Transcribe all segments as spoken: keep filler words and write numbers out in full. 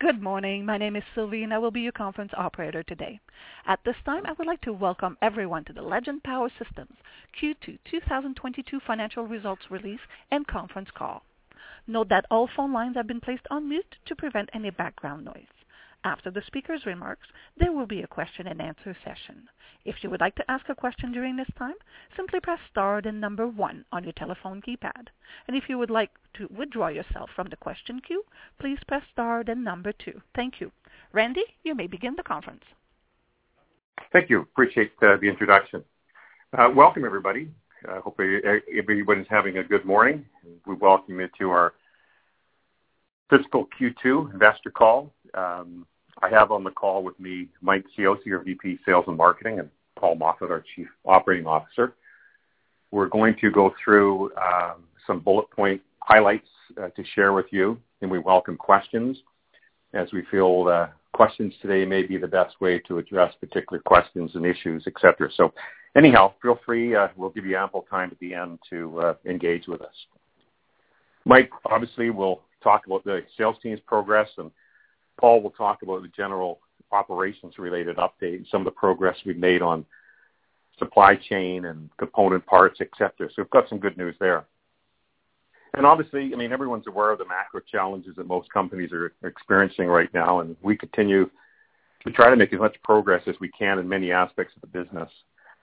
Good morning. My name is Sylvie, and I will be your conference operator today. At this time, I would like to welcome everyone to the Legend Power Systems Q two twenty twenty-two financial results release and conference call. Note that all phone lines have been placed on mute to prevent any background noise. After the speaker's remarks, there will be a question and answer session. If you would like to ask a question during this time, simply press star then number one on your telephone keypad. And if you would like to withdraw yourself from the question queue, please press star then number two. Thank you. Randy, you may begin the conference. Thank you. Appreciate uh, the introduction. Uh, welcome, everybody. I uh, hope everybody's having a good morning. We welcome you to our fiscal Q two investor call. Um, I have on the call with me Mike Cioce, our V P Sales and Marketing, and Paul Moffat, our Chief Operating Officer. We're going to go through um, some bullet point highlights uh, to share with you, and we welcome questions, as we feel uh, questions today may be the best way to address particular questions and issues, et cetera. So anyhow, feel free. Uh, we'll give you ample time at the end to uh, engage with us. Mike, obviously, will talk about the sales team's progress, and Paul will talk about the general operations-related update, some of the progress we've made on supply chain and component parts, et cetera. So we've got some good news there. And obviously, I mean, everyone's aware of the macro challenges that most companies are experiencing right now, and we continue to try to make as much progress as we can in many aspects of the business.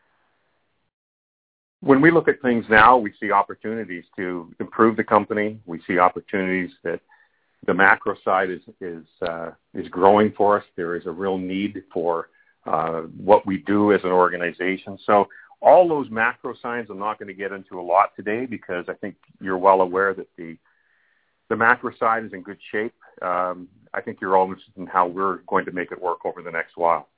When we look at things now, we see opportunities to improve the company. We see opportunities that the macro side is is uh, is growing for us. There is a real need for uh, what we do as an organization. So all those macro signs I'm not going to get into a lot today, because I think you're well aware that the the macro side is in good shape. Um, I think you're all interested in how we're going to make it work over the next while.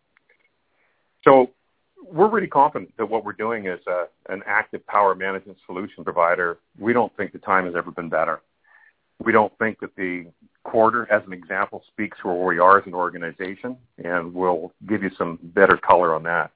So we're really confident that what we're doing as a, an active power management solution provider, we don't think the time has ever been better. We don't think that the quarter, as an example, speaks for where we are as an organization, and we'll give you some better color on that.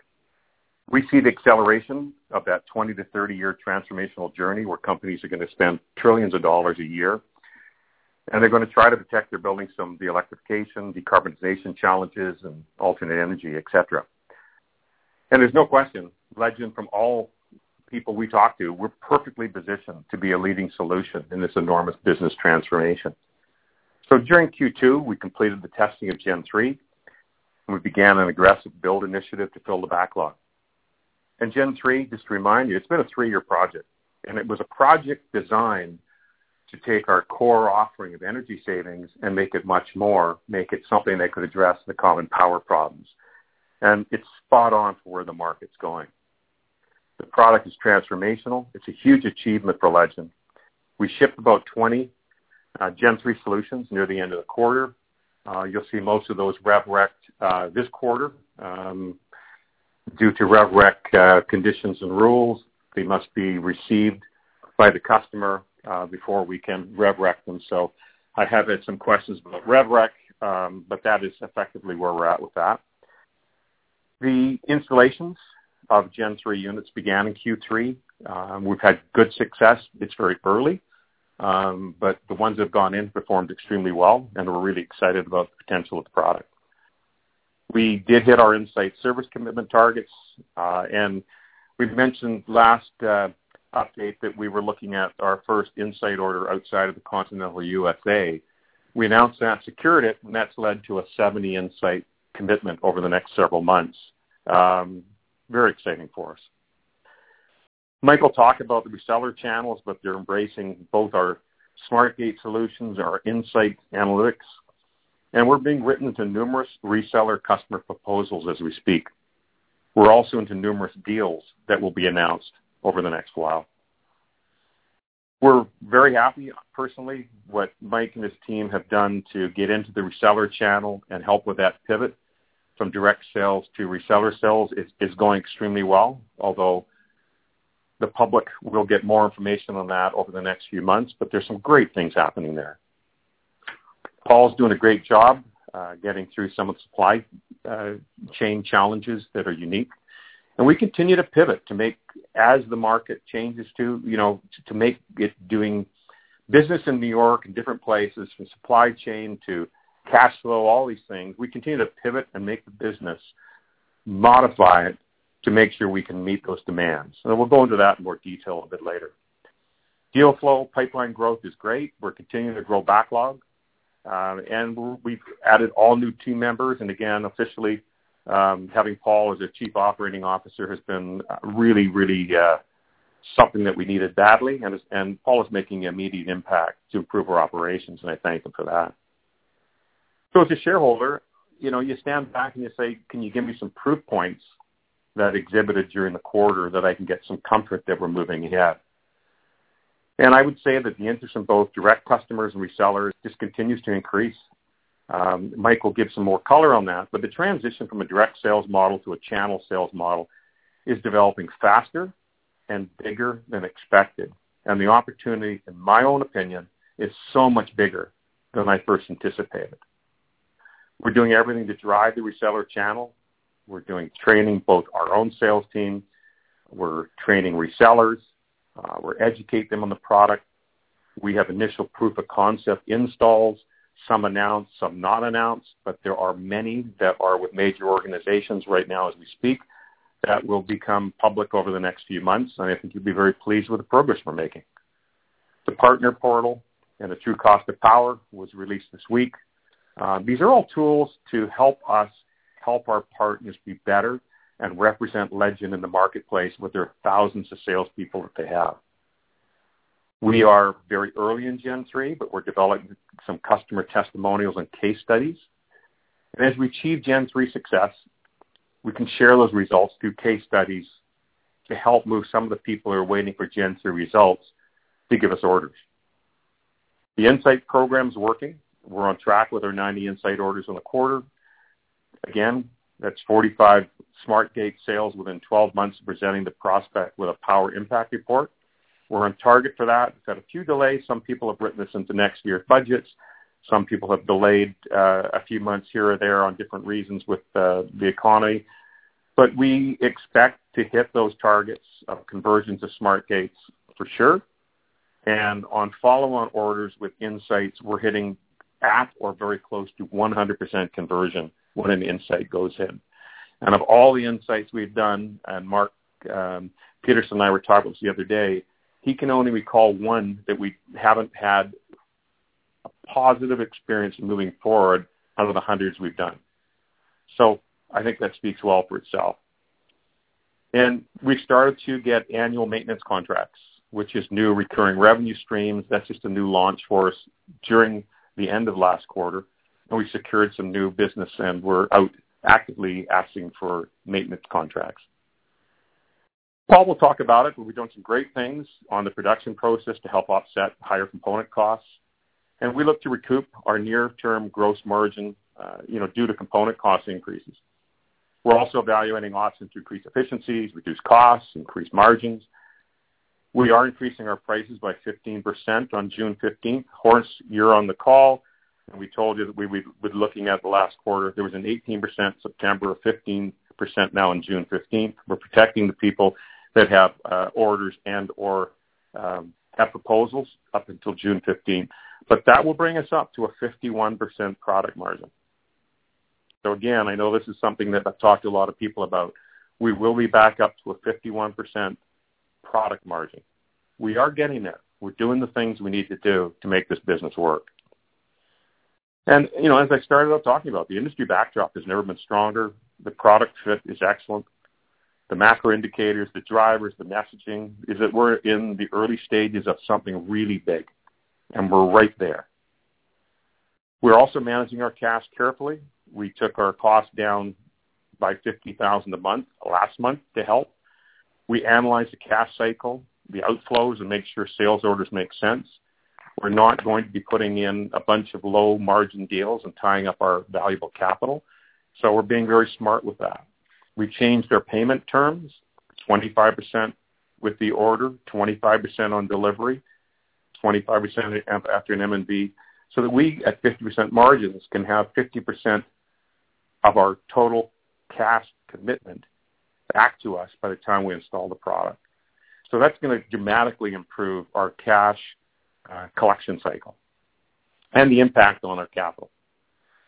We see the acceleration of that twenty to thirty year transformational journey where companies are going to spend trillions of dollars a year, and they're going to try to protect their buildings from the electrification, decarbonization challenges, and alternate energy, et cetera. And there's no question, Legend, from all people we talk to, we're perfectly positioned to be a leading solution in this enormous business transformation. So during Q two, we completed the testing of Gen three, and we began an aggressive build initiative to fill the backlog. And Gen three, just to remind you, it's been a three-year project, and it was a project designed to take our core offering of energy savings and make it much more, make it something that could address the common power problems. And it's spot on for where the market's going. The product is transformational. It's a huge achievement for Legend. We shipped about twenty uh, Gen three solutions near the end of the quarter. Uh, you'll see most of those rev-rec uh, this quarter. Um, due to rev-rec uh, conditions and rules, they must be received by the customer uh, before we can rev-rec them. So I have had some questions about rev-rec, um, but that is effectively where we're at with that. The installations of Gen three units began in Q three. Um, we've had good success. It's very early, um, but the ones that have gone in performed extremely well, and we're really excited about the potential of the product. We did hit our Insight service commitment targets, uh, and we've mentioned last uh, update that we were looking at our first Insight order outside of the continental U S A. We announced that, secured it, and that's led to a seventy Insight commitment over the next several months. Um, very exciting for us. Mike will talk about the reseller channels, but they're embracing both our SmartGate solutions, our Insight analytics, and we're being written into numerous reseller customer proposals as we speak. We're also into numerous deals that will be announced over the next while. We're very happy, personally, what Mike and his team have done to get into the reseller channel and help with that pivot from direct sales to reseller sales is, is going extremely well, although the public will get more information on that over the next few months, but there's some great things happening there. Paul's doing a great job uh, getting through some of the supply uh, chain challenges that are unique. And we continue to pivot to make, as the market changes to, you know, to, to make it doing business in New York and different places, from supply chain to cash flow, all these things. We continue to pivot and make the business, modify it to make sure we can meet those demands. And we'll go into that in more detail a bit later. Deal flow, pipeline growth is great. We're continuing to grow backlog. Uh, and we're, we've added all new team members. And again, officially, um, having Paul as a Chief Operating Officer has been really, really uh, something that we needed badly. And, and Paul is making an immediate impact to improve our operations, and I thank him for that. So as a shareholder, you know, you stand back and you say, can you give me some proof points that exhibited during the quarter that I can get some comfort that we're moving ahead? And I would say that the interest in both direct customers and resellers just continues to increase. Um, Mike will give some more color on that, but the transition from a direct sales model to a channel sales model is developing faster and bigger than expected. And the opportunity, in my own opinion, is so much bigger than I first anticipated. We're doing everything to drive the reseller channel. We're doing training both our own sales team. We're training resellers. Uh, we're educate them on the product. We have initial proof of concept installs, some announced, some not announced, but there are many that are with major organizations right now as we speak that will become public over the next few months, and I think you'll be very pleased with the progress we're making. The partner portal and the true cost of power was released this week. Uh, these are all tools to help us help our partners be better and represent Legend in the marketplace with their thousands of salespeople that they have. We are very early in Gen three, but we're developing some customer testimonials and case studies. And as we achieve Gen three success, we can share those results through case studies to help move some of the people who are waiting for Gen three results to give us orders. The Insight program's working. We're on track with our ninety Insight orders in the quarter. Again, that's forty-five SmartGATE sales within twelve months of presenting the prospect with a power impact report. We're on target for that. We've had a few delays. Some people have written this into next year's budgets. Some people have delayed uh, a few months here or there on different reasons with uh, the economy. But we expect to hit those targets of conversions of SmartGATEs for sure. And on follow-on orders with Insights, we're hitting at or very close to one hundred percent conversion when an Insight goes in. And of all the Insights we've done, and Mark um, Peterson and I were talking about this the other day, he can only recall one that we haven't had a positive experience moving forward out of the hundreds we've done. So I think that speaks well for itself. And we've started to get annual maintenance contracts, which is new recurring revenue streams. That's just a new launch for us during the end of last quarter. And we secured some new business, and we're out actively asking for maintenance contracts. Paul will talk about it, but we've done some great things on the production process to help offset higher component costs. And we look to recoup our near-term gross margin, uh, you know, due to component cost increases. We're also evaluating options to increase efficiencies, reduce costs, increase margins. We are increasing our prices by fifteen percent on June fifteenth. Horst, you're on the call, and we told you that we would be looking at the last quarter. There was an eighteen percent September, fifteen percent now on June fifteenth. We're protecting the people that have uh, orders and or um, have proposals up until June fifteenth. But that will bring us up to a fifty-one percent product margin. So again, I know this is something that I've talked to a lot of people about. We will be back up to a fifty-one percent product margin. We are getting there. We're doing the things we need to do to make this business work. And, you know, as I started out talking about, the industry backdrop has never been stronger. The product fit is excellent. The macro indicators, the drivers, the messaging is that we're in the early stages of something really big, and we're right there. We're also managing our cash carefully. We took our costs down by fifty thousand dollars a month last month to help. We analyze the cash cycle, the outflows, and make sure sales orders make sense. We're not going to be putting in a bunch of low-margin deals and tying up our valuable capital. So we're being very smart with that. We changed our payment terms, twenty-five percent with the order, twenty-five percent on delivery, twenty-five percent after an M and B, so that we, at fifty percent margins, can have fifty percent of our total cash commitment back to us by the time we install the product. So that's going to dramatically improve our cash uh, collection cycle and the impact on our capital.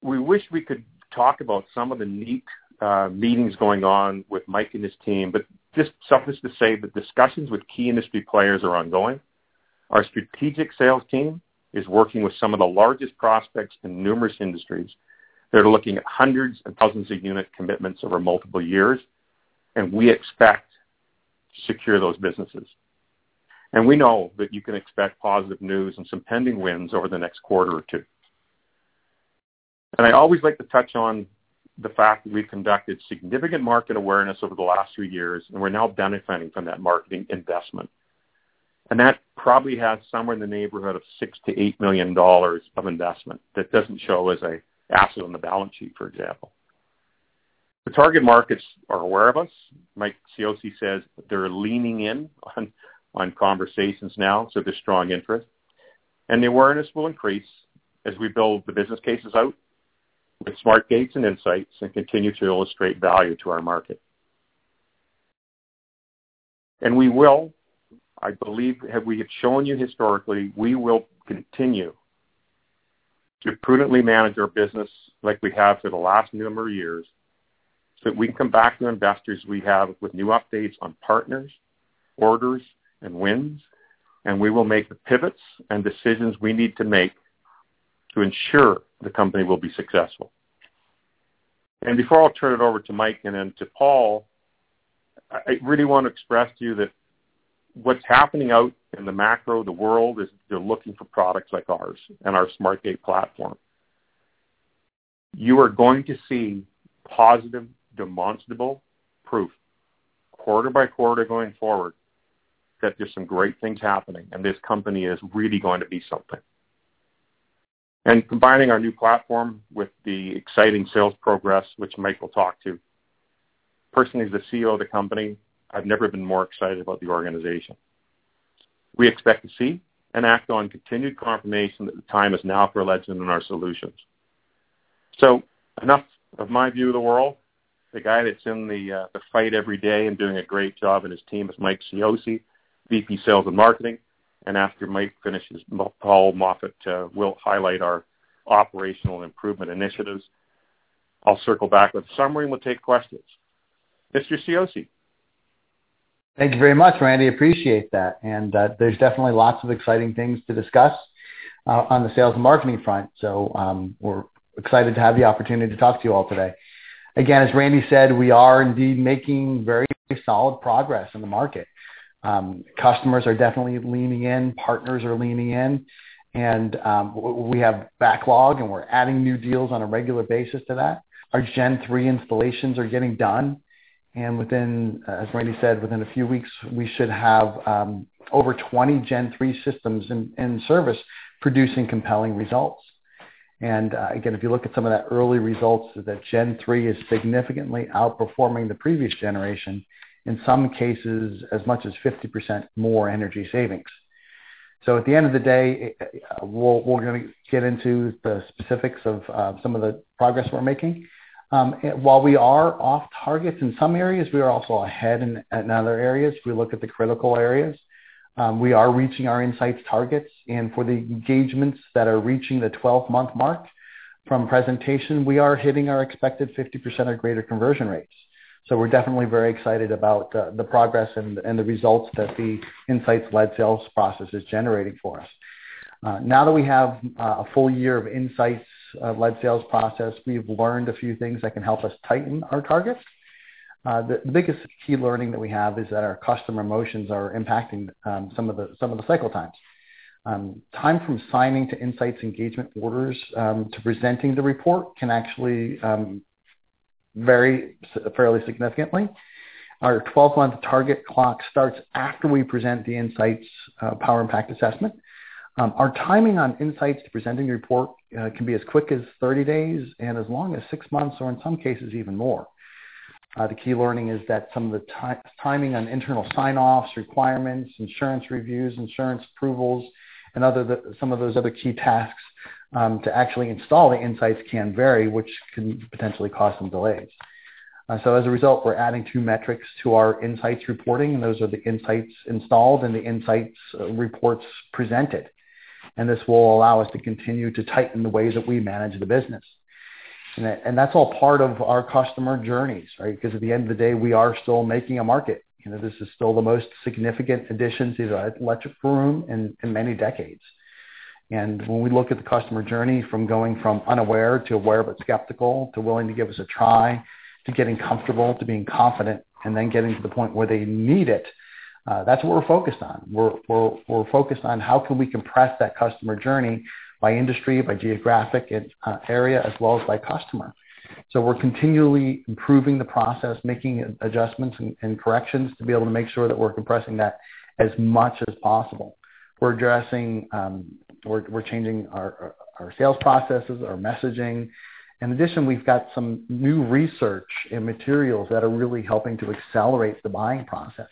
we wish we could talk about some of the neat uh, meetings going on with Mike and his team, but just suffice to say that discussions with key industry players are ongoing. Our strategic sales team is working with some of the largest prospects in numerous industries. They're looking at hundreds and thousands of unit commitments over multiple years, and we expect to secure those businesses. And we know that you can expect positive news and some pending wins over the next quarter or two. And I always like to touch on the fact that we've conducted significant market awareness over the last few years, and we're now benefiting from that marketing investment. And that probably has somewhere in the neighborhood of six to eight million dollars of investment that doesn't show as a asset on the balance sheet, for example. The target markets are aware of us. Mike Cioce says they're leaning in on, on conversations now, so there's strong interest. And the awareness will increase as we build the business cases out with smart gates and insights and continue to illustrate value to our market. And we will, I believe, have we have shown you historically, we will continue to prudently manage our business like we have for the last number of years so that we can come back to investors we have with new updates on partners, orders, and wins, and we will make the pivots and decisions we need to make to ensure the company will be successful. And before I'll turn it over to Mike and then to Paul, I really want to express to you that what's happening out in the macro, the world, is they're looking for products like ours and our SmartGate platform. You are going to see positive, demonstrable proof quarter by quarter going forward that there's some great things happening, and this company is really going to be something. And combining our new platform with the exciting sales progress, which Mike will talk to. Personally, as the C E O of the company, I've never been more excited about the organization. We expect to see and act on continued confirmation that the time is now for Legend and our solutions. So enough of my view of the world. The guy that's in the, uh, the fight every day and doing a great job in his team is Mike Cioce, V P Sales and Marketing. And after Mike finishes, Paul Moffat uh, will highlight our operational improvement initiatives. I'll circle back with a summary and we'll take questions. Mister Cioce. Thank you very much, Randy. Appreciate that. And uh, there's definitely lots of exciting things to discuss uh, on the sales and marketing front. So um, we're excited to have the opportunity to talk to you all today. Again, as Randy said, we are indeed making very solid progress in the market. Um, customers are definitely leaning in, partners are leaning in, and um, we have backlog and we're adding new deals on a regular basis to that. Our Gen three installations are getting done, and within, as Randy said, within a few weeks, we should have um, over twenty Gen three systems in, in service producing compelling results. And uh, again, if you look at some of that early results, that Gen three is significantly outperforming the previous generation, in some cases as much as fifty percent more energy savings. So at the end of the day, we'll, we're going to get into the specifics of uh, some of the progress we're making. Um, while we are off targets in some areas, we are also ahead in, in other areas. If we look at the critical areas, um, we are reaching our insights targets. And for the engagements that are reaching the twelve-month mark from presentation, we are hitting our expected fifty percent or greater conversion rates. So we're definitely very excited about uh, the progress and, and the results that the insights-led sales process is generating for us. Uh, now that we have uh, a full year of insights-led sales process, we've learned a few things that can help us tighten our targets. Uh, the, the biggest key learning that we have is that our customer emotions are impacting um, some of the some of the cycle times. Um, time from signing to insights engagement orders um, to presenting the report can actually um, vary fairly significantly. Our twelve-month target clock starts after we present the insights uh, power impact assessment. Um, our timing on insights to presenting the report uh, can be as quick as thirty days and as long as six months, or in some cases even more. Uh, the key learning is that some of the t- timing on internal sign-offs, requirements, insurance reviews, insurance approvals, and other the, some of those other key tasks um, to actually install the insights can vary, which can potentially cause some delays. Uh, so as a result, we're adding two metrics to our insights reporting, and those are the insights installed and the insights uh, reports presented. And this will allow us to continue to tighten the way that we manage the business. And, that, and that's all part of our customer journeys, right? Because at the end of the day, we are still making a market. You know, this is still the most significant addition to the electric room in, in many decades. And when we look at the customer journey from going from unaware to aware but skeptical to willing to give us a try to getting comfortable to being confident and then getting to the point where they need it, uh, that's what we're focused on. We're, we're, we're focused on how can we compress that customer journey by industry, by geographic uh, area, as well as by customer. So we're continually improving the process, making adjustments and, and corrections to be able to make sure that we're compressing that as much as possible. We're addressing, um, we're, we're changing our, our sales processes, our messaging. In addition, we've got some new research and materials that are really helping to accelerate the buying process.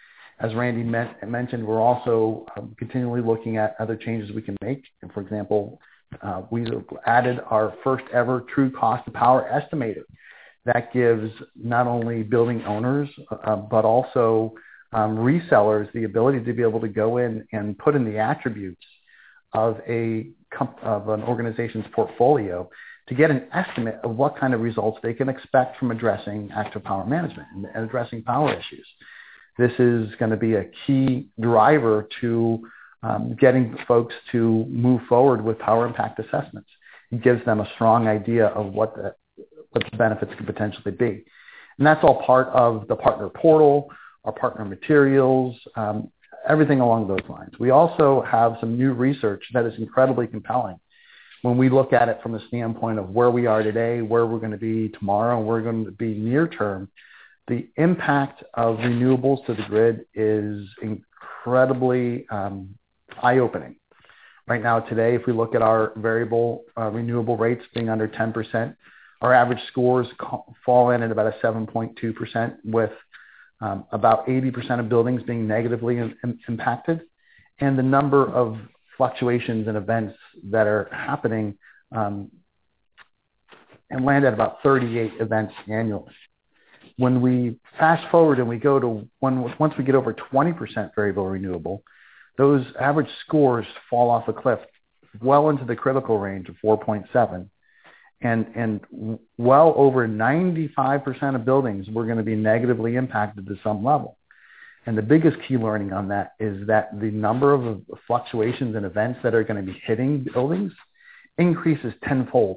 As Randy men- mentioned, we're also um, continually looking at other changes we can make. And for example, uh, we added our first ever true cost of power estimator. That gives not only building owners, uh, but also um, resellers the ability to be able to go in and put in the attributes of a comp- of an organization's portfolio to get an estimate of what kind of results they can expect from addressing active power management and, and addressing power issues. This is going to be a key driver to um, getting folks to move forward with power impact assessments. It gives them a strong idea of what the, what the benefits could potentially be. And that's all part of the partner portal, our partner materials, um, everything along those lines. We also have some new research that is incredibly compelling. When we look at it from the standpoint of where we are today, where we're going to be tomorrow, and where we're going to be near term, the impact of renewables to the grid is incredibly um, eye-opening. Right now, today, if we look at our variable uh, renewable rates being under ten percent, our average scores fall in at about a seven point two percent, with um, about eighty percent of buildings being negatively in, in, impacted, and the number of fluctuations and events that are happening um, and land at about thirty-eight events annually. When we fast forward and we go to when, once we get over twenty percent variable renewable, those average scores fall off a cliff well into the critical range of four point seven. And, and well over ninety-five percent of buildings were going to be negatively impacted to some level. And the biggest key learning on that is that the number of fluctuations and events that are going to be hitting buildings increases tenfold.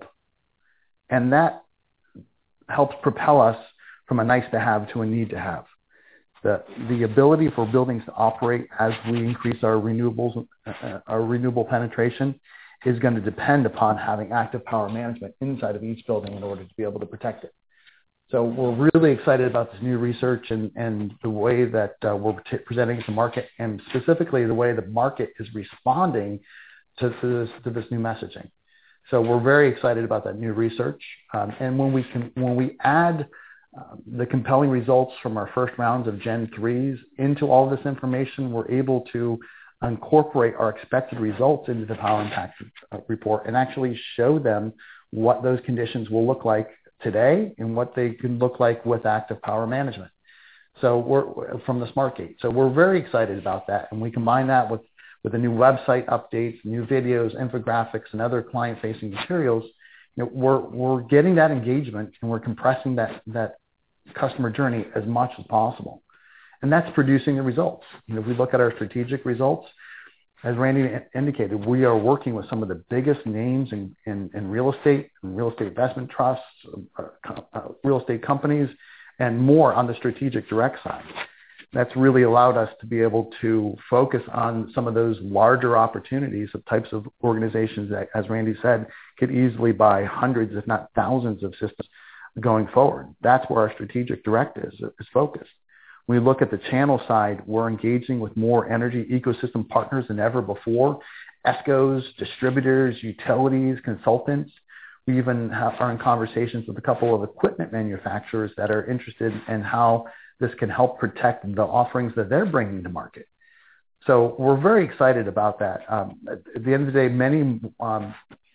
And that helps propel us from a nice to have to a need to have. The, the ability for buildings to operate as we increase our renewables, uh, our renewable penetration is going to depend upon having active power management inside of each building in order to be able to protect it. So we're really excited about this new research and, and the way that uh, we're t- presenting it to market, and specifically the way the market is responding to, to, this, to this new messaging. So we're very excited about that new research. Um, and when we can, when we add uh, the compelling results from our first rounds of Gen threes into all of this information, we're able to incorporate our expected results into the Power Impact Report and actually show them what those conditions will look like today and what they can look like with active power management. So we're from the SmartGate. So we're very excited about that. And we combine that with, with the new website updates, new videos, infographics, and other client-facing materials. You know, we're, we're getting that engagement and we're compressing that, that customer journey as much as possible. And that's producing the results. You know, if we look at our strategic results, as Randy indicated, we are working with some of the biggest names in, in, in real estate, and real estate investment trusts, uh, uh, real estate companies, and more on the strategic direct side. That's really allowed us to be able to focus on some of those larger opportunities of types of organizations that, as Randy said, could easily buy hundreds, if not thousands of systems going forward. That's where our strategic direct is, is focused. When we look at the channel side, we're engaging with more energy ecosystem partners than ever before, E S C Os, distributors, utilities, consultants. We even have, are in conversations with a couple of equipment manufacturers that are interested in how this can help protect the offerings that they're bringing to market. So we're very excited about that. Um, at, at the end of the day, many, um,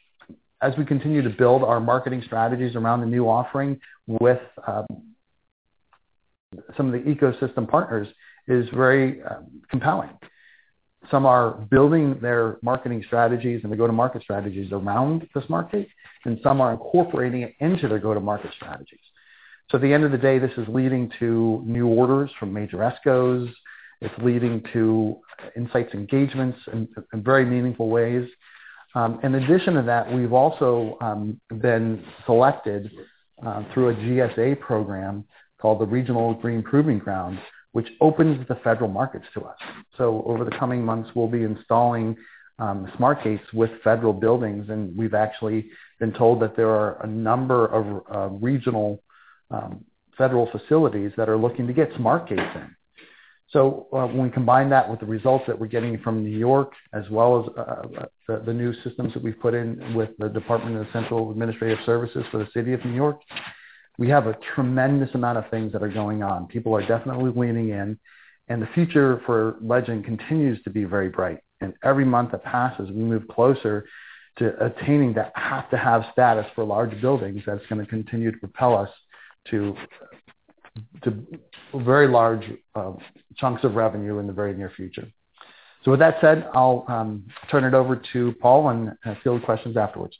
as we continue to build our marketing strategies around the new offering with um, some of the ecosystem partners, is very um, compelling. some are building their marketing strategies and the go-to-market strategies around the SmartGATE, and some are incorporating it into their go-to-market strategies. So at the end of the day, this is leading to new orders from major ESCOs. It's leading to insights engagements in, in very meaningful ways. Um, in addition to that, we've also um, been selected uh, through a G S A program called the Regional Green Proving Ground, which opens the federal markets to us. So over the coming months, we'll be installing um, SmartGATEs with federal buildings, and we've actually been told that there are a number of uh, regional um, federal facilities that are looking to get SmartGATEs in. So uh, when we combine that with the results that we're getting from New York, as well as uh, the, the new systems that we've put in with the Department of Central Administrative Services for the City of New York, we have a tremendous amount of things that are going on. People are definitely leaning in, and the future for Legend continues to be very bright. And every month that passes, we move closer to attaining that have-to-have status for large buildings that's going to continue to propel us to, to very large uh, chunks of revenue in the very near future. So with that said, I'll um, turn it over to Paul and uh, field questions afterwards.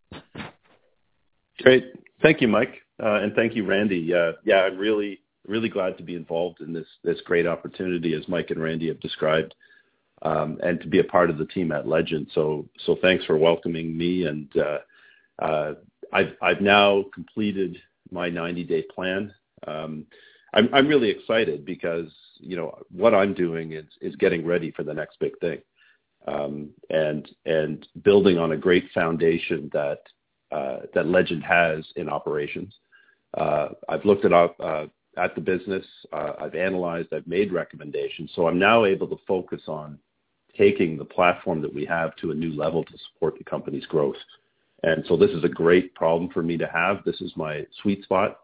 Great. Thank you, Mike. Uh, and thank you, Randy. Uh, yeah, I'm really, really glad to be involved in this this great opportunity, as Mike and Randy have described, um, and to be a part of the team at Legend. So, so thanks for welcoming me. And uh, uh, I've I've now completed my ninety-day plan. Um, I'm I'm really excited because you know what I'm doing is is getting ready for the next big thing, um, and and building on a great foundation that uh, that Legend has in operations. Uh, I've looked it up uh, at the business. Uh, I've analyzed. I've made recommendations. So I'm now able to focus on taking the platform that we have to a new level to support the company's growth. And so this is a great problem for me to have. This is my sweet spot.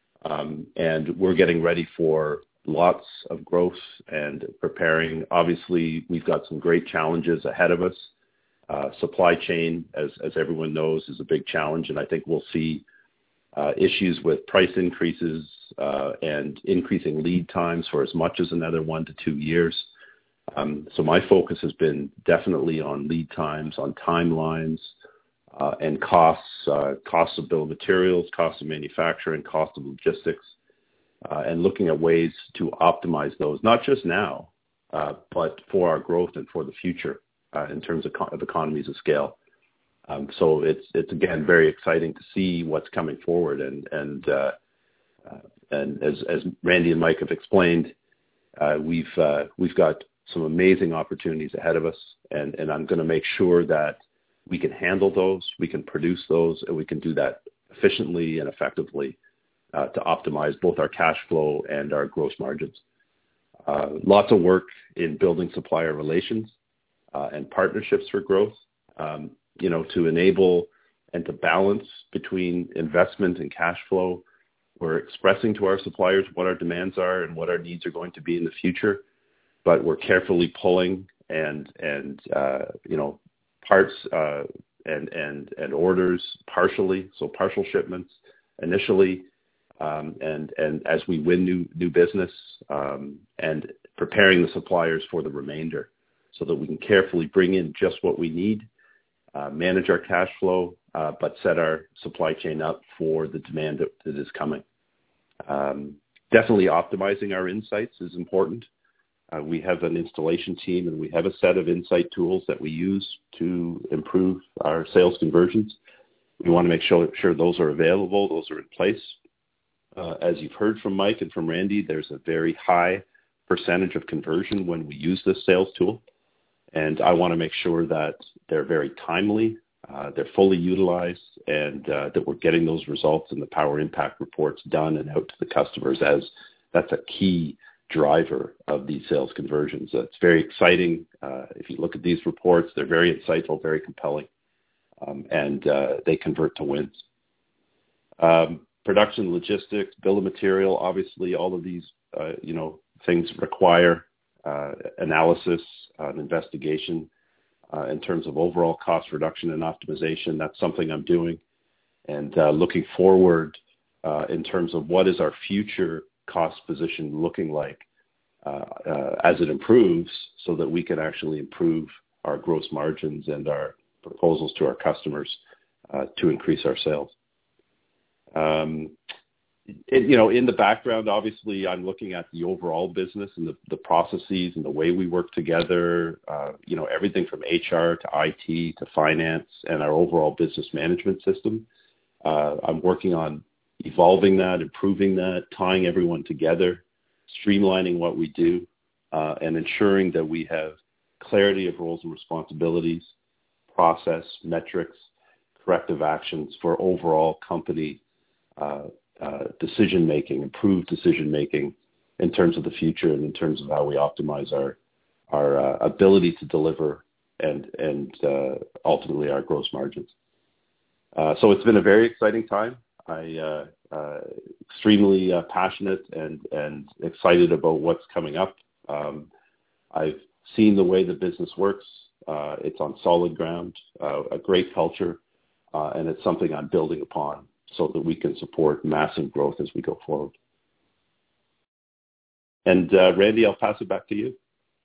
Um, and we're getting ready for lots of growth and preparing. Obviously, we've got some great challenges ahead of us. Uh, supply chain, as, as everyone knows, is a big challenge. And I think we'll see Uh, issues with price increases uh, and increasing lead times for as much as another one to two years. Um, so my focus has been definitely on lead times, on timelines, uh, and costs, uh, costs of bill of materials, cost of manufacturing, cost of logistics, uh, and looking at ways to optimize those, not just now, uh, but for our growth and for the future uh, in terms of, co- of economies of scale. Um, so it's it's again very exciting to see what's coming forward, and and uh, uh, and as as Randy and Mike have explained, uh, we've uh, we've got some amazing opportunities ahead of us, and, and I'm going to make sure that we can handle those, we can produce those, and we can do that efficiently and effectively uh, to optimize both our cash flow and our gross margins. Uh, lots of work in building supplier relations uh, and partnerships for growth. Um, you know, to enable and to balance between investment and cash flow. We're expressing to our suppliers what our demands are and what our needs are going to be in the future, but we're carefully pulling and, and uh, you know, parts uh, and, and, and orders partially, so partial shipments initially, um, and, and as we win new, new business um, and preparing the suppliers for the remainder so that we can carefully bring in just what we need, Uh, manage our cash flow, uh, but set our supply chain up for the demand that, that is coming. Um, definitely optimizing our insights is important. Uh, we have an installation team, and we have a set of insight tools that we use to improve our sales conversions. We want to make sure, sure those are available, those are in place. Uh, as you've heard from Mike and from Randy, there's a very high percentage of conversion when we use this sales tool. And I want to make sure that they're very timely, uh, they're fully utilized, and uh, that we're getting those results and the Power Impact reports done and out to the customers, as that's a key driver of these sales conversions. It's very exciting. Uh, if you look at these reports, they're very insightful, very compelling, um, and uh, they convert to wins. Um, production, logistics, bill of material, obviously all of these, uh, you know, things require Uh, analysis, uh, investigation uh, in terms of overall cost reduction and optimization. That's something I'm doing. And uh, looking forward uh, in terms of what is our future cost position looking like. uh, uh, as it improves, so that we can actually improve our gross margins and our proposals to our customers uh, to increase our sales. Um, it, you know, in the background, obviously, I'm looking at the overall business and the, the processes and the way we work together, uh, you know, everything from H R to I T to finance and our overall business management system. Uh, I'm working on evolving that, improving that, tying everyone together, streamlining what we do, uh, and ensuring that we have clarity of roles and responsibilities, process, metrics, corrective actions for overall company uh, uh, decision-making, improved decision-making in terms of the future and in terms of how we optimize our our uh, ability to deliver and, and uh, ultimately our gross margins. Uh, so it's been a very exciting time. I uh, uh, extremely uh, passionate and, and excited about what's coming up. Um, I've seen the way the business works. Uh, it's on solid ground, uh, a great culture, uh, and it's something I'm building upon so that we can support massive growth as we go forward. And uh, Randy, I'll pass it back to you.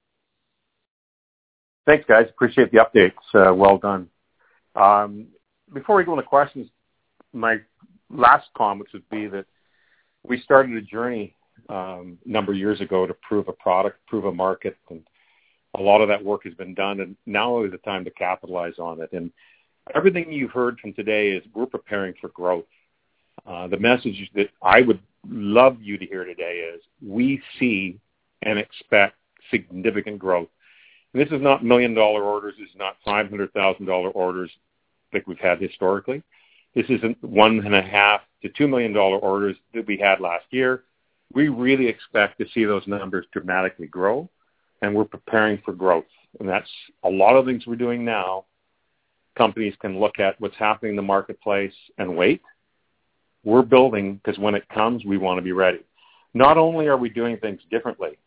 Thanks, guys. Appreciate the updates. Uh, well done. Um, before we go into questions, my last comments would be that we started a journey um, a number of years ago to prove a product, prove a market, and a lot of that work has been done, and now is the time to capitalize on it. And everything you've heard from today is we're preparing for growth. Uh, the message that I would love you to hear today is we see and expect significant growth. And this is not million-dollar orders. This is not five hundred thousand dollars orders like we've had historically. This isn't one and a half to two million dollars orders that we had last year. We really expect to see those numbers dramatically grow, and we're preparing for growth. And that's a lot of things we're doing now. Companies can look at what's happening in the marketplace and wait. We're building because when it comes, we want to be ready. Not only are we doing things differently,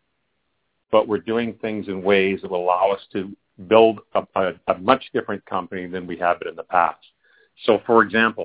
but we're doing things in ways that will allow us to build a, a, a much different company than we have been in the past. So, for example,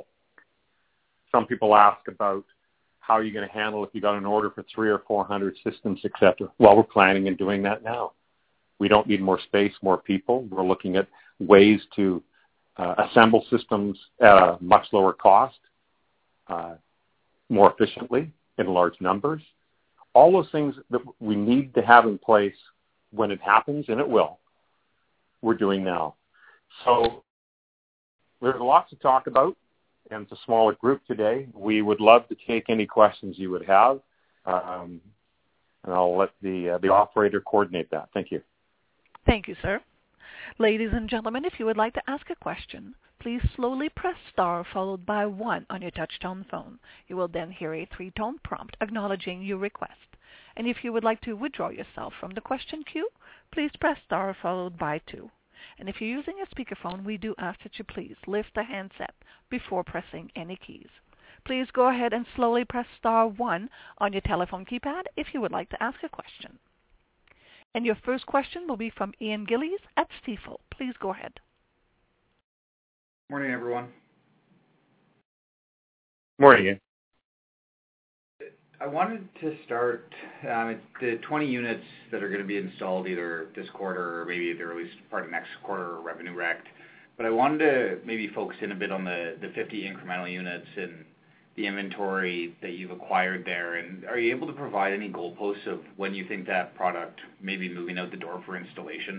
some people ask about how are you going to handle if you got an order for three or four hundred systems, et cetera. Well, we're planning and doing that now. We don't need more space, more people. We're looking at ways to uh, assemble systems at a much lower cost, uh, more efficiently in large numbers. All those things that we need to have in place when it happens, and it will, we're doing now. So there's lots to talk about, and it's a smaller group today. We would love to take any questions you would have, um, and I'll let the uh, the operator coordinate that. Thank you. Thank you, sir. Ladies and gentlemen, if you would like to ask a question, please slowly press star followed by one on your touch-tone phone. You will then hear a three-tone prompt acknowledging your request. And if you would like to withdraw yourself from the question queue, please press star followed by two. And if you're using a speakerphone, we do ask that you please lift the handset before pressing any keys. Please go ahead and slowly press star one on your telephone keypad if you would like to ask a question. And your first question will be from Ian Gillies at Stifel. Please go ahead. Morning, everyone. Morning, Ian. I wanted to start um, the twenty units that are going to be installed either this quarter or maybe the earliest part of next quarter, revenue rec. But I wanted to maybe focus in a bit on the, the fifty incremental units and the inventory that you've acquired there. And are you able to provide any goalposts of when you think that product may be moving out the door for installation?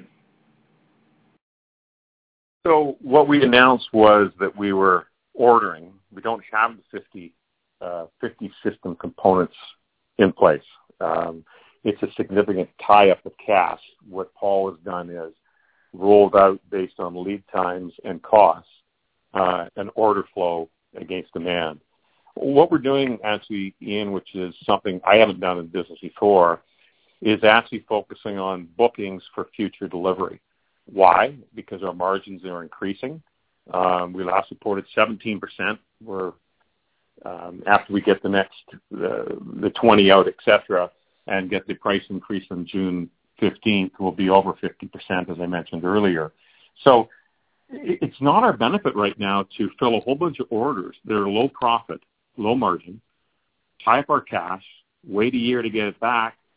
So what we announced was that we were ordering. We don't have the fifty, uh, fifty system components in place. Um, it's a significant tie-up of cash. What Paul has done is rolled out based on lead times and costs, uh, an order flow against demand. What we're doing actually, Ian, which is something I haven't done in business before, is actually focusing on bookings for future delivery. Why? Because our margins are increasing. Um, we last reported seventeen percent. We're um, after we get the next the, the twenty out, et cetera, and get the price increase on June fifteenth, will be over fifty percent, as I mentioned earlier. So it's not our benefit right now to fill a whole bunch of orders that are low profit, low margin, tie up our cash, wait a year to get it back,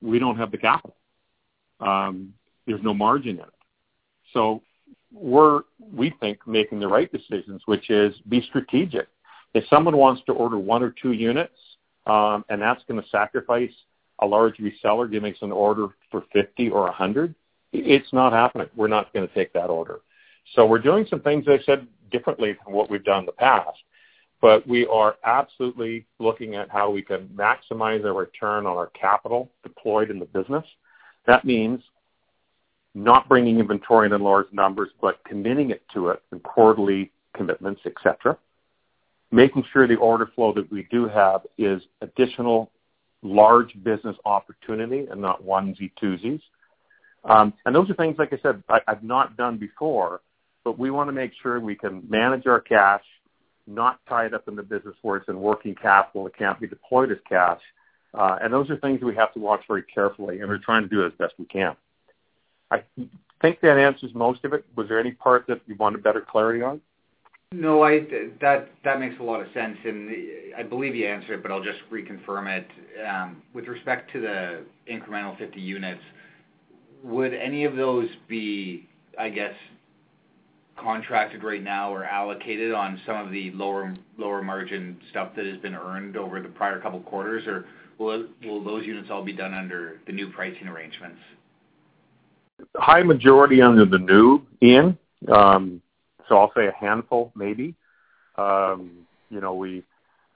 we don't have the capital. Um, there's no margin in it. So we're, we think, making the right decisions, which is be strategic. If someone wants to order one or two units, um, and that's going to sacrifice a large reseller giving us an order for fifty or one hundred, it's not happening. We're not going to take that order. So we're doing some things, I said, differently from what we've done in the past. But we are absolutely looking at how we can maximize our return on our capital deployed in the business. That means not bringing inventory in large numbers, but committing it to it in quarterly commitments, et cetera. Making sure the order flow that we do have is additional large business opportunity and not onesie twosies. Um, and those are things, like I said, I, I've not done before, but we want to make sure we can manage our cash, not tie it up in the business where it's in working capital. It can't be deployed as cash. Uh, and those are things that we have to watch very carefully, and we're trying to do it as best we can. I think that answers most of it. Was there any part that you wanted better clarity on? No, I that that makes a lot of sense, and I believe you answered it, but I'll just reconfirm it. Um, with respect to the incremental fifty units, would any of those be, I guess, contracted right now or allocated on some of the lower lower margin stuff that has been earned over the prior couple quarters, or will it, will those units all be done under the new pricing arrangements? High majority under the new, Ian. Um, so I'll say a handful, maybe. Um, you know, we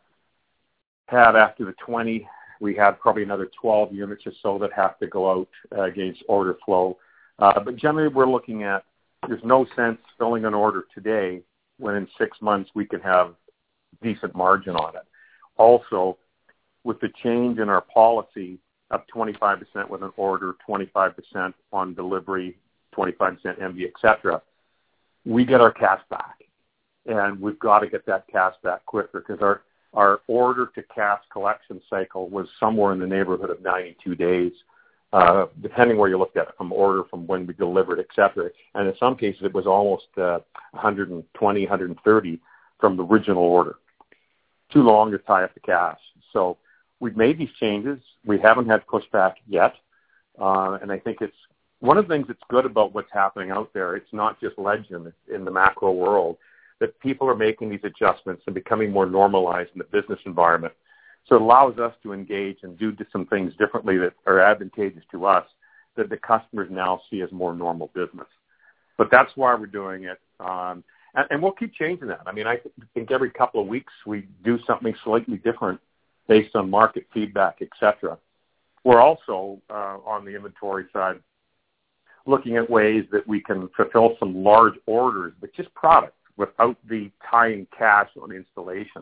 had after the twenty, we had probably another twelve units or so that have to go out uh, against order flow. Uh, but generally, we're looking at, there's no sense filling an order today when in six months we can have decent margin on it. Also, with the change in our policy of twenty-five percent with an order, twenty-five percent on delivery, twenty-five percent M V, et cetera, we get our cash back. And we've got to get that cash back quicker because our, our order to cash collection cycle was somewhere in the neighborhood of ninety-two days, uh, depending where you looked at it, from order, from when we delivered, et cetera. And in some cases, it was almost uh, one hundred twenty, one hundred thirty from the original order. Too long to tie up the cash. So we've made these changes. We haven't had pushback yet. Uh, and I think it's one of the things that's good about what's happening out there. It's not just Legend in the macro world, that people are making these adjustments and becoming more normalized in the business environment. So it allows us to engage and do some things differently that are advantageous to us that the customers now see as more normal business. But that's why we're doing it. Um, and, and we'll keep changing that. I mean, I think every couple of weeks we do something slightly different based on market feedback, et cetera. We're also, uh, on the inventory side, looking at ways that we can fulfill some large orders, but just product without the tying cash on installations.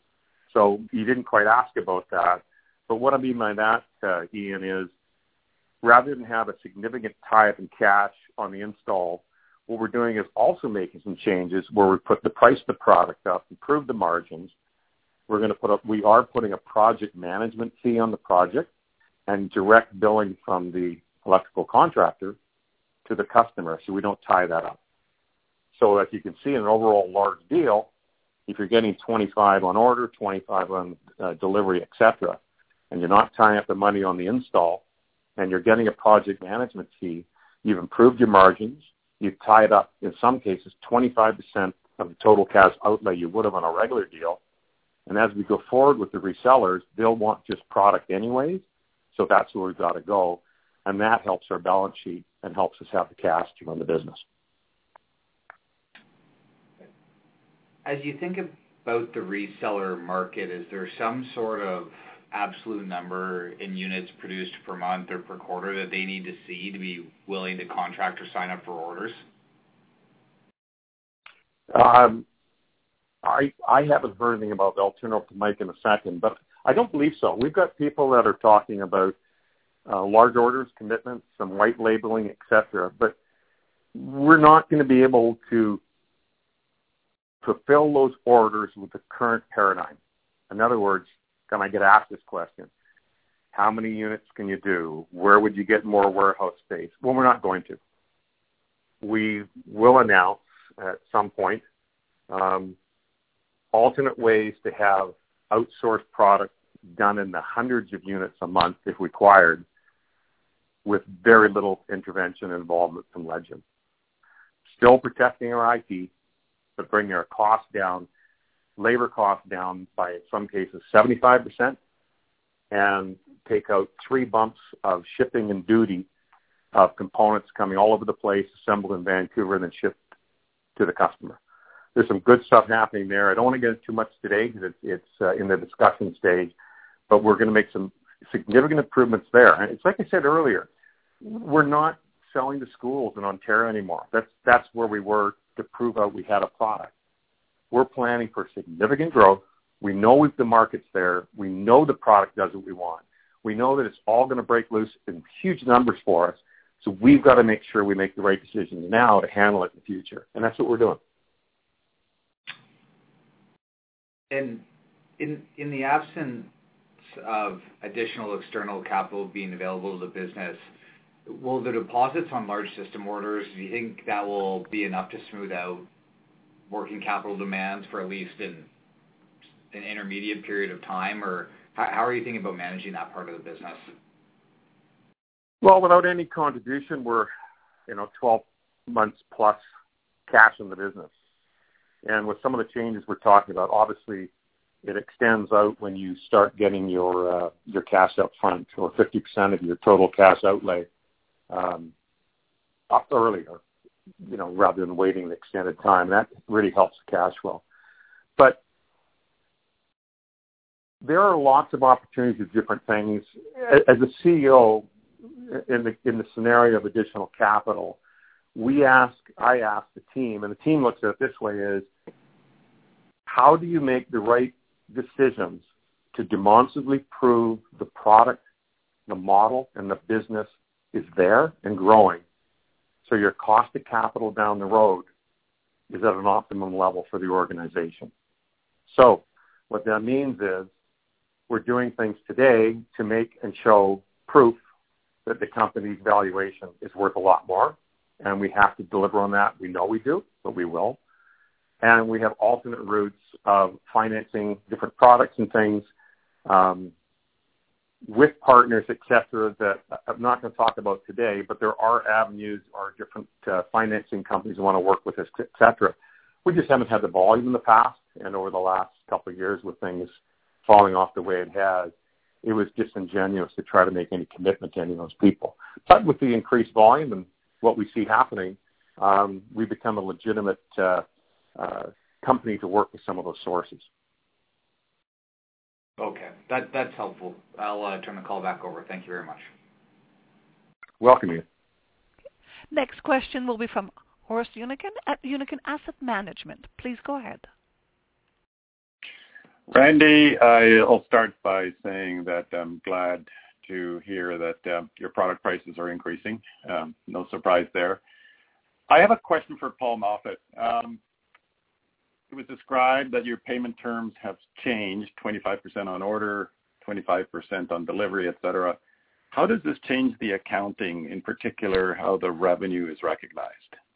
So you didn't quite ask about that, but what I mean by that, uh, Ian, is rather than have a significant tie-up in cash on the install, what we're doing is also making some changes where we put the price of the product up, improve the margins. We're going to put up, we are putting a project management fee on the project and direct billing from the electrical contractor to the customer, so we don't tie that up. So as you can see, in an overall large deal, if you're getting twenty-five on order, twenty-five on uh, delivery, et cetera, and you're not tying up the money on the install, and you're getting a project management fee, you've improved your margins, you've tied up, in some cases, twenty-five percent of the total cash outlay you would have on a regular deal. And as we go forward with the resellers, they'll want just product anyways, so that's where we've got to go. And that helps our balance sheet and helps us have the cash to run the business. As you think about the reseller market, is there some sort of absolute number in units produced per month or per quarter that they need to see to be willing to contract or sign up for orders? Um, I I haven't heard anything about that. I'll turn over to Mike in a second, but I don't believe so. We've got people that are talking about uh, large orders, commitments, some white labeling, et cetera, but we're not going to be able to fulfill those orders with the current paradigm. In other words, can I get asked this question? How many units can you do? Where would you get more warehouse space? Well, we're not going to. We will announce at some point um, alternate ways to have outsourced product done in the hundreds of units a month if required, with very little intervention and involvement from Legend. Still protecting our I P, but bringing our costs down, labor costs down by, in some cases, seventy-five percent, and take out three bumps of shipping and duty of components coming all over the place, assembled in Vancouver, and then shipped to the customer. There's some good stuff happening there. I don't want to get into too much today because it's, it's uh, in the discussion stage, but we're going to make some significant improvements there. And it's like I said earlier, we're not selling to schools in Ontario anymore. That's that's where we were to prove out we had a product. We're planning for significant growth. We know we've, the market's there. We know the product does what we want. We know that it's all going to break loose in huge numbers for us. So we've got to make sure we make the right decisions now to handle it in the future. And that's what we're doing. And in in the absence of additional external capital being available to the business, will the deposits on large system orders, do you think that will be enough to smooth out working capital demands for at least in an intermediate period of time? Or how, how are you thinking about managing that part of the business? Well, without any contribution, we're, you know, twelve months plus cash in the business. And with some of the changes we're talking about, obviously it extends out when you start getting your uh, your cash up front, or fifty percent of your total cash outlay um, up earlier, you know, rather than waiting an extended time. That really helps the cash flow. But there are lots of opportunities with different things. As a C E O, in the in the scenario of additional capital, we ask, I ask the team, and the team looks at it this way: is how do you make the right decisions to demonstrably prove the product, the model, and the business is there and growing, so your cost of capital down the road is at an optimum level for the organization. So what that means is we're doing things today to make and show proof that the company's valuation is worth a lot more, and we have to deliver on that. We know we do, but we will. And we have alternate routes of financing different products and things um, with partners, et cetera, that I'm not going to talk about today, but there are avenues or different uh, financing companies who want to work with us, et cetera. We just haven't had the volume in the past, and over the last couple of years with things falling off the way it has, it was disingenuous to try to make any commitment to any of those people. But with the increased volume and what we see happening, um, we become a legitimate uh, uh, company to work with some of those sources. Okay, that that's helpful. I'll uh, turn the call back over. Thank you very much. Welcome you. Next question will be from Horst Unikin at Unikin Asset Management. Please go ahead. Randy, I'll start by saying that I'm glad to hear that uh, your product prices are increasing. Um, no surprise there. I have a question for Paul Moffat. Um, it was described that your payment terms have changed, twenty-five percent on order, twenty-five percent on delivery, et cetera. How does this change the accounting, in particular, how the revenue is recognized?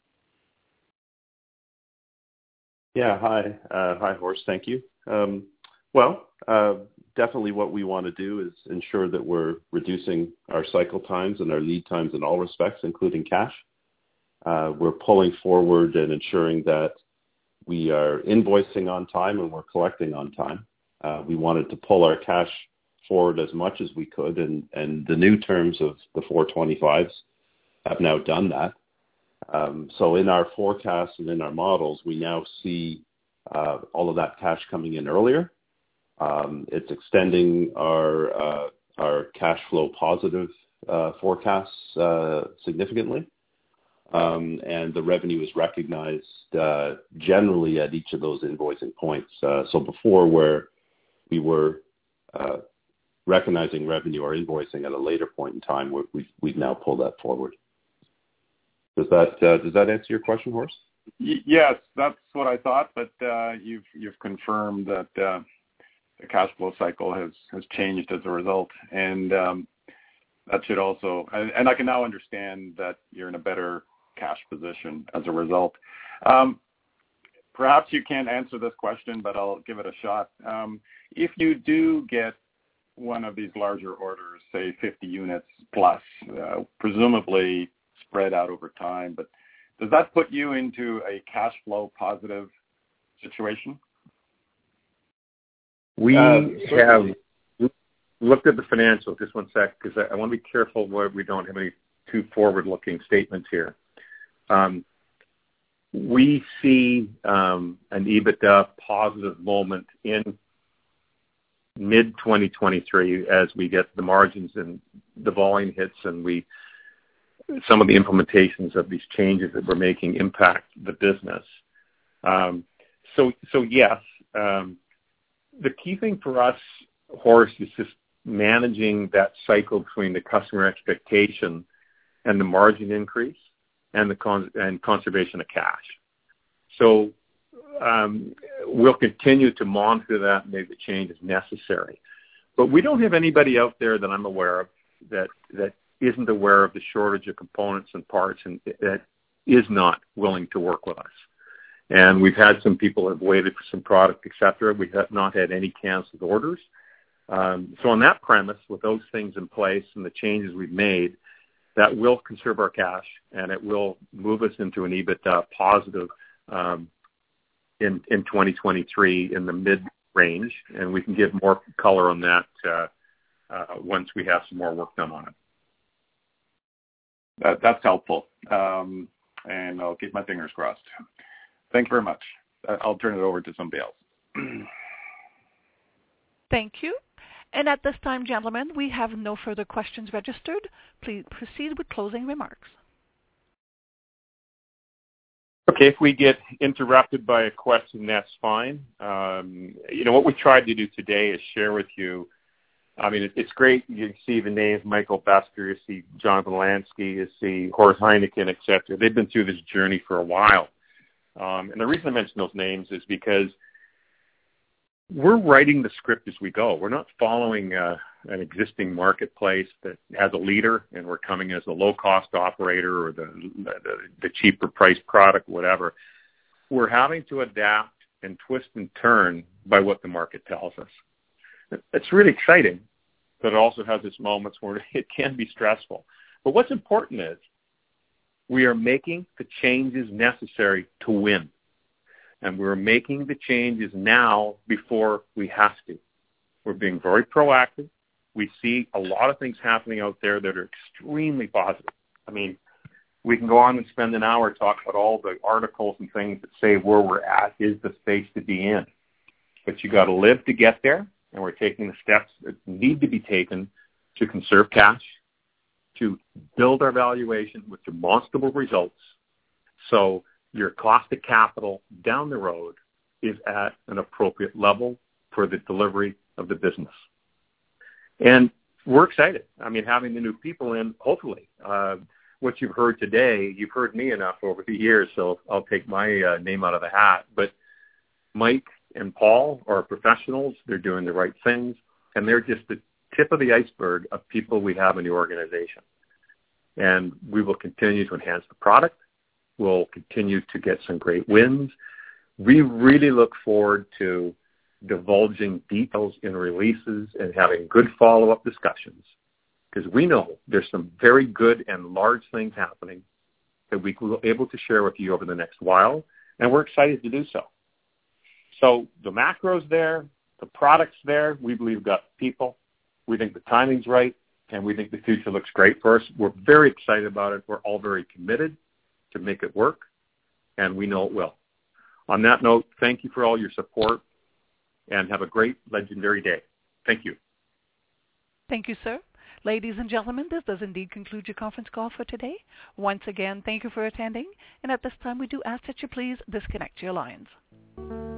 Yeah, hi. Uh, hi, Horst. Thank you. Um, well, uh, definitely what we want to do is ensure that we're reducing our cycle times and our lead times in all respects, including cash. Uh, we're pulling forward and ensuring that we are invoicing on time and we're collecting on time. Uh, we wanted to pull our cash forward as much as we could, and, and the new terms of the four twenty-fives have now done that. Um, so in our forecasts and in our models, we now see uh, all of that cash coming in earlier. Um, it's extending our uh, our cash flow positive uh, forecasts uh, significantly, um, and the revenue is recognized uh, generally at each of those invoicing points. Uh, so before, where we were uh, recognizing revenue or invoicing at a later point in time, we've we've now pulled that forward. Does that uh, does that answer your question, Horst? Y- yes, that's what I thought, but uh, you've you've confirmed that uh, the cash flow cycle has, has changed as a result, and um, that should also, and, and I can now understand that you're in a better cash position as a result. Um, perhaps you can't answer this question, but I'll give it a shot. Um, if you do get one of these larger orders, say fifty units plus, uh, presumably spread out over time, but does that put you into a cash flow positive situation? We Uh, have looked at the financials, just one sec, because I, I want to be careful where we don't have any too forward-looking statements here. Um, we see um, an EBITDA positive moment in mid twenty twenty-three as we get the margins and the volume hits, and we some of the implementations of these changes that we're making impact the business. Um, so, so yes, um, the key thing for us, Horst, is just managing that cycle between the customer expectation and the margin increase and the con- and conservation of cash. So um, we'll continue to monitor that and make the changes necessary. But we don't have anybody out there that I'm aware of that that isn't aware of the shortage of components and parts and that is not willing to work with us. And we've had some people who have waited for some product, et cetera. We have not had any canceled orders. Um, so on that premise, with those things in place and the changes we've made, that will conserve our cash and it will move us into an EBITDA positive um, in, in twenty twenty-three in the mid-range. And we can give more color on that uh, uh, once we have some more work done on it. That, that's helpful. Um, and I'll keep my fingers crossed. Thank you very much. I'll turn it over to somebody else. Thank you. And at this time, gentlemen, we have no further questions registered. Please proceed with closing remarks. Okay, if we get interrupted by a question, that's fine. Um, you know, what we tried to do today is share with you, I mean, it, it's great. You see the names Michael Bester, you see Jonathan Lansky, you see Horst Heineken, et cetera. They've been through this journey for a while. Um, and the reason I mention those names is because we're writing the script as we go. We're not following uh, an existing marketplace that has a leader and we're coming as a low-cost operator or the, the, the cheaper priced product, whatever. We're having to adapt and twist and turn by what the market tells us. It's really exciting, but it also has its moments where it can be stressful. But what's important is we are making the changes necessary to win. And we're making the changes now before we have to. We're being very proactive. We see a lot of things happening out there that are extremely positive. I mean, we can go on and spend an hour talking about all the articles and things that say where we're at is the space to be in. But you got to live to get there, and we're taking the steps that need to be taken to conserve cash, to build our valuation with demonstrable results. So your cost of capital down the road is at an appropriate level for the delivery of the business. And we're excited. I mean, having the new people in, hopefully, uh, what you've heard today, you've heard me enough over the years, so I'll take my uh, name out of the hat. But Mike and Paul are professionals. They're doing the right things, and they're just the tip of the iceberg of people we have in the organization. And we will continue to enhance the product. We'll continue to get some great wins. We really look forward to divulging details in releases and having good follow-up discussions, because we know there's some very good and large things happening that we will be able to share with you over the next while, and we're excited to do so. So the macro's there, the product's there. We believe we've got people. We think the timing's right, and we think the future looks great for us. We're very excited about it. We're all very committed to make it work, and we know it will. On that note, thank you for all your support, and have a great, legendary day. Thank you. Thank you, sir. Ladies and gentlemen, this does indeed conclude your conference call for today. Once again, thank you for attending, and at this time we do ask that you please disconnect your lines.